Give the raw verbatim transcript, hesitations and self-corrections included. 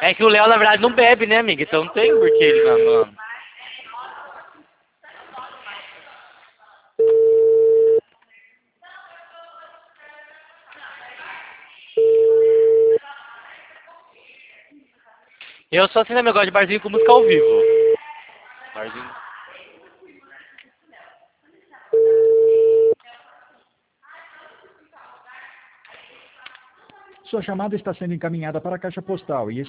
É que o Léo, na verdade, não bebe, né, amiga? Então não tem porque ele não... não. Eu sou assim, né, meu? Eu gosto de barzinho com música ao vivo. Barzinho... Sua chamada está sendo encaminhada para a caixa postal e